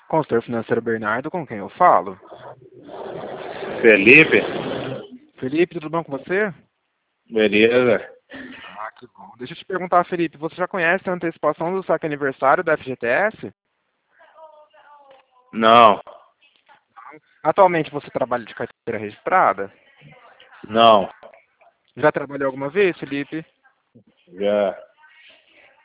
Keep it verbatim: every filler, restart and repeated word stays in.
Consultor financeiro Bernardo, com quem eu falo? Felipe? Felipe, tudo bom com você? Beleza. Ah, que bom. Deixa eu te perguntar, Felipe, você já conhece a antecipação do saque aniversário da F G T S? Não, Atualmente você trabalha de carteira registrada? não, Já trabalhou alguma vez, Felipe? já.